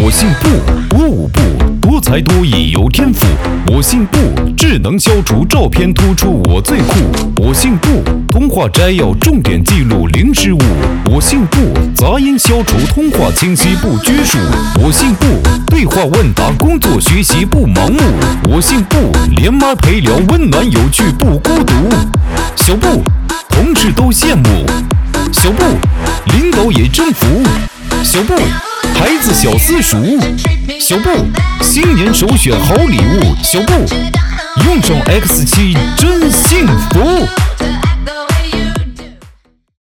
我姓布，我舞步，多才多艺有天赋。我姓布，智能消除照片突出我最酷。我姓布，通话摘要重点记录零失误。我姓布，杂音消除通话清晰不拘束。我姓布，对话问答工作学习不盲目。我姓布，连麦陪聊温暖有趣不孤独。小布，同事都羡慕。小布，领导也征服。小布，孩子小私塾。小布，新年首选好礼物。小布，用上 X7 真幸福。